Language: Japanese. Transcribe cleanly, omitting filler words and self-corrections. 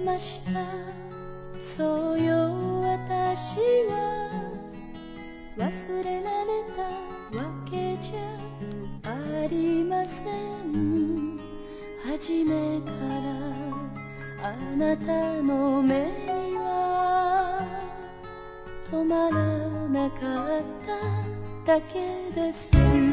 ました。そうよ、私は忘れられたわけじゃありません。初めからあなたの目には止まらなかっただけです。